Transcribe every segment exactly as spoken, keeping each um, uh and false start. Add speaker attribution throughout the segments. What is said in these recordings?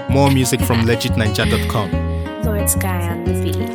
Speaker 1: More music from legit ninja dot com.
Speaker 2: Lord Sky on the beat.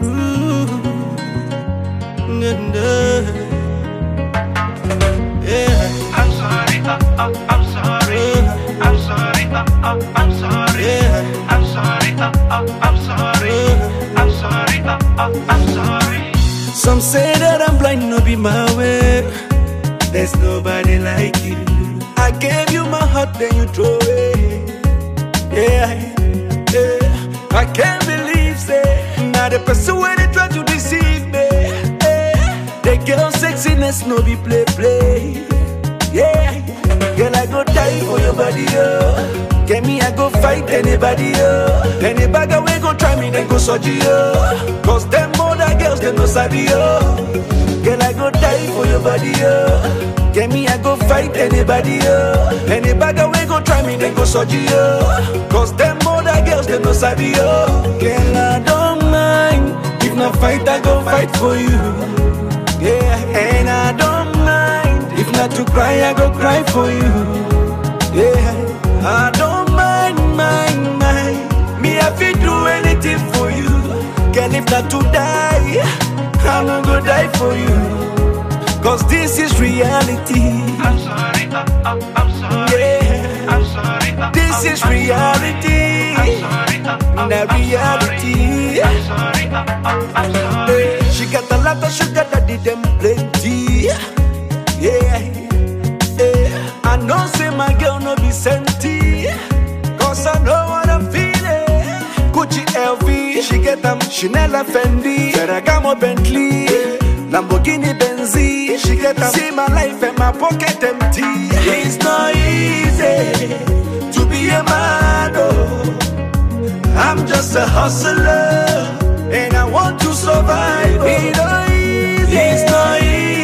Speaker 3: Yeah. I'm sorry, uh, uh, I'm sorry. I'm sorry, uh, uh, I'm sorry. Yeah. I'm sorry, uh, uh, I'm sorry. I'm sorry, uh, uh, I'm sorry. Some say that I'm blind, no be my way. There's nobody like you. I gave you my heart, then you throw it. Yeah, yeah. I can't believe, say, now the person where they try to deceive me. Yeah. The girl sexiness, no be play, play. Yeah, girl, I go die for your body, oh. Get me, I go fight anybody, oh. Anybody we go try me, then go surgery, oh. Cause them other girls, they no sabi, oh. Girl, I go die for your body, oh. Get me, I go fight anybody, oh. Anybody we go try me, then go surgery, oh. Cause them other girls, they no sabi, oh. Girl, I don't mind. If not fight, I go fight for you. Yeah, and I don't mind. If not to cry, I go cry for you. Yeah, I don't mind, mind, mind. Me, I feel do anything for you. Girl, if not to die, I'm not gonna die for you. Cause this is reality. I'm sorry, uh, uh, I'm sorry. Yeah, I'm sorry. Uh, this is reality. I'm sorry, uh, uh, the reality. I'm sorry, uh, uh, I'm sorry. Yeah. She got a lot of sugar that did them plenty. Yeah, yeah. I know say my girl no be senti. Cause I know what I'm feeling. Gucci L V, she get them Chanel and Fendi, Ferragamo Bentley, Lamborghini Benzi. She get them. See my life and my pocket empty. It's not easy to be a man, oh. I'm just a hustler and I want to survive. It's not easy. It's not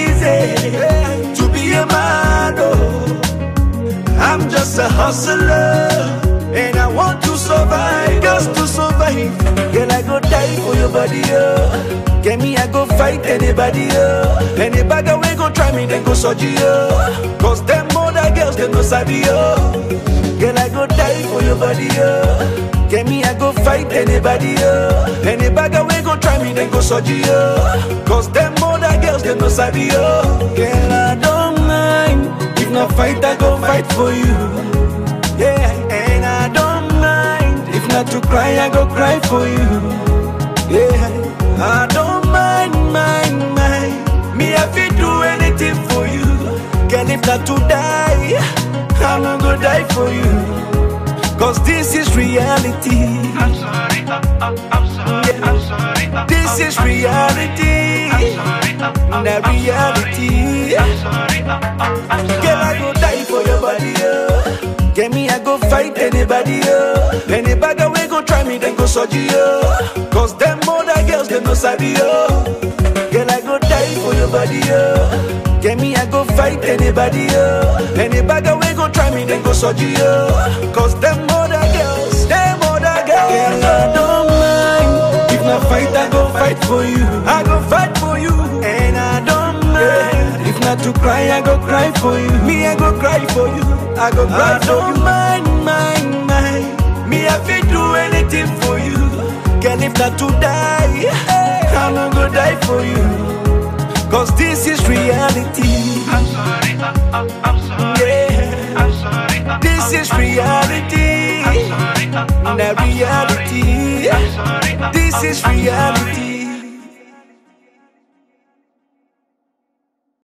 Speaker 3: easy to be a man, oh. I'm just a hustler and I want to survive. Just to survive. Girl, I go die for your body, oh. Get me, I go fight anybody, oh. Anybody we go try me, then go surgery, oh. Cause them other girls, they no sabi, oh. Girl, I go die for your body, oh. Get me, I go fight anybody, oh. Anybody we go try me, then go surgery, oh. Cause them other girls, they no sabi, oh. Girl, I don't mind. If not fight, I go fight for you. Yeah, and I don't mind. If not to cry, I go cry for you. Yeah, I don't mind, mind, mind. Me, I feel do anything for you. Girl, if not to die, I'm not gonna die for you. Cause this is reality. I'm sorry, uh, uh, I'm sorry, yeah. I'm sorry, uh, this is reality. I'm sorry, uh, uh, the reality. I'm sorry, uh, uh, I'm sorry. Girl, I go die for your body, oh. Get me, I go fight anybody, oh. Anybody we go try me, then go surgery, oh. Cause them other girls, they no sabi, oh. Girl, I go die for your body, oh. Get me, I go fight anybody, oh. Anybody we go try me, then go surgery, oh. Cause them other girls, them other girls. Girl, I don't mind. If not fight, I go fight for you. I go fight for you. And I don't mind. If not to cry, I go cry for you. Me, I go cry for you. I go cry I for you. Mind, mind, mind. Me, I feel do anything for you. Girl, if not to die, I'm not gonna die for you. Cause this is reality. I'm sorry, uh, uh, I'm sorry. Yeah, I'm sorry. Uh, this is reality. I'm sorry, uh, uh, the reality. I'm sorry, uh, this is reality.